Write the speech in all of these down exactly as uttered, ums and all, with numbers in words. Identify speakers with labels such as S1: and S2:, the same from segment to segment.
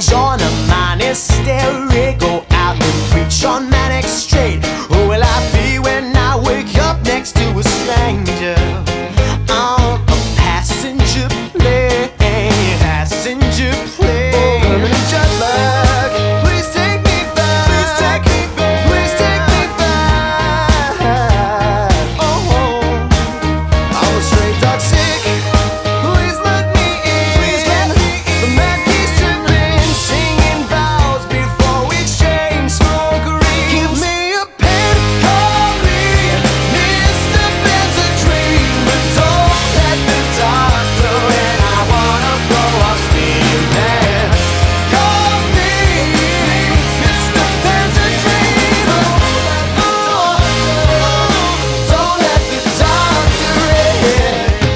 S1: binge on a monastery, go out and preach on manic straight. Who will I be when I wake up next to a stranger on a passenger plane? Passenger plane. Oh, permanent jet lag. Please take me back. Please take me back. Please take me back. Oh, I'm a stray dog sick. Please let me in. Please let me in. The man keeps tripping, singing vows before we exchange smokery. Give me a pen, call me Mister Benzedrine, but don't let the doctor in. I wanna blow off steam, man. Call me Mister Benzedrine. Oh, don't let the doctor in.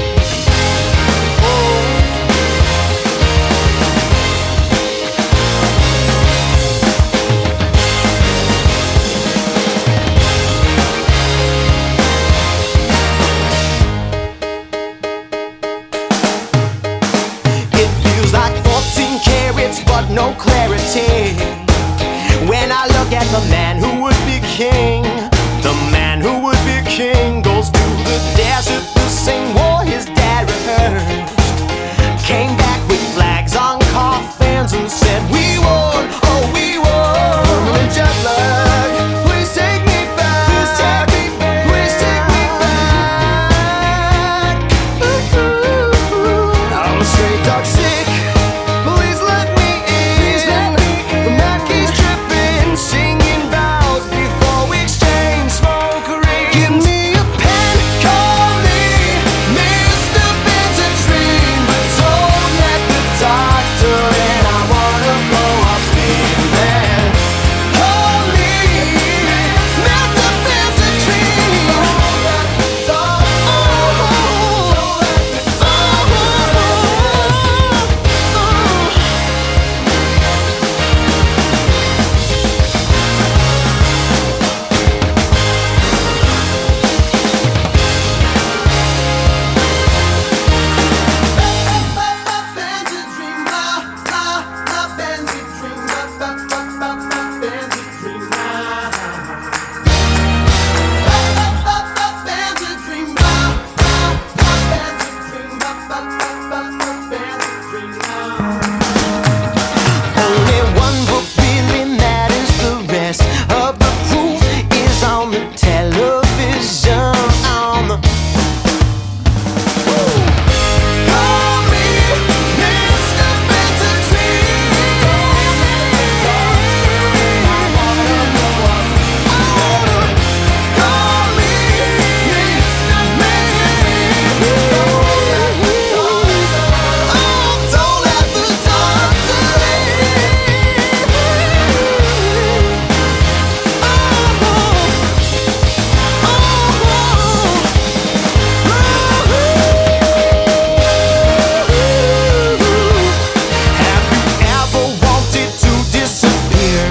S1: It feels like fourteen carats, but no clarity. When I look at the man who would be king, the man who would be king goes to the desert, the same war his dad rehearsed. Came back with flags on coffins and said, we won, oh we won. Permanent jet lag. Please take me back. Please take me back. Please take me back. Ooh, I'm a straight dog sick. Please let me in. Please let me in. The man keeps tripping, singing vows before we exchange smokery. Give me a pen, call me Mister Benzedrine, but don't let the doctor in. I wanna blow off steam, man. Call me Mister Benzedrine. Don't let the doctor Only one book really matters, the rest of the proof is on the television, on the Woo! Call me Mister Benzedrine. I wanna blow off. I wanna call me Mister Benzedrine. Don't let the doctor Have you ever wanted to disappear?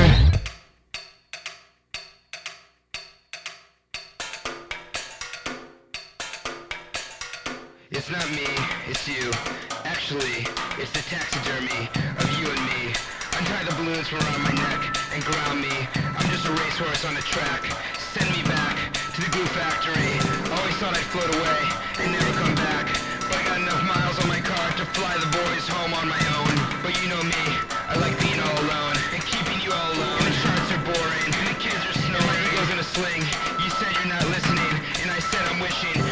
S2: It's not me, it's you. Actually, it's the taxidermy of you and me. Untie the balloons from around my neck and ground me. I'm just a racehorse on a track. Send me back to the glue factory. Always thought I'd float away and never come back. But I got enough miles on my car to fly the boys home on my own. But you know me, I like being all alone and keeping you all alone. And the charts are boring and the kids are snoring. He goes in a sling. You said you're not listening, and I said I'm wishing